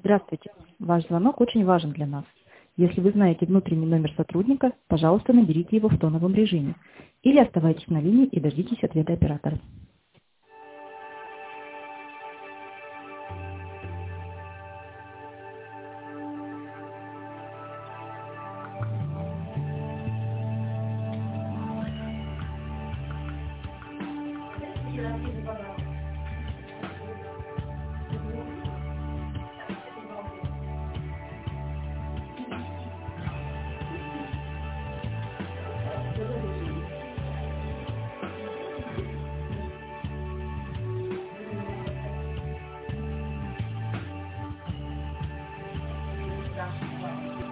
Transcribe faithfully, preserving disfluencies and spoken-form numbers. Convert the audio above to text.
Здравствуйте. Ваш звонок очень важен для нас. Если вы знаете внутренний номер сотрудника, пожалуйста, наберите его в тоновом режиме. Или оставайтесь на линии и дождитесь ответа оператора.